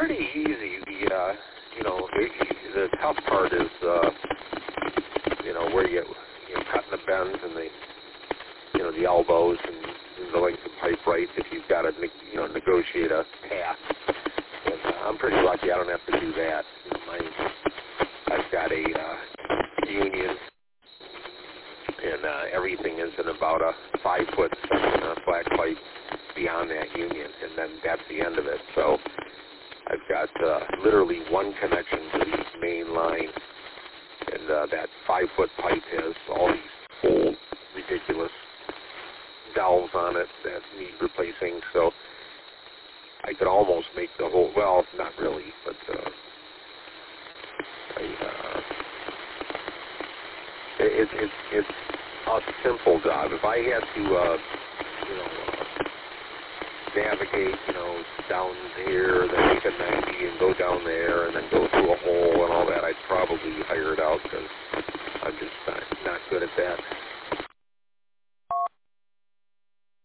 pretty easy. The tough part is, where you're cutting the bends and the elbows and the length of pipe right if you've got to, negotiate a path. And I'm pretty lucky I don't have to do that. I've got a union, and everything is in about a 5-foot section of flat pipe beyond that union, and then that's the end of it. So I've got literally one connection to the main line, and that 5-foot pipe has all these old, ridiculous valves on it that need replacing. So I could almost make the whole, well, not really, but it's a simple job. If I had to, navigate, down here, then make a 90 and go down there and then go through a hole and all that, I'd probably hire it out because I'm just not good at that.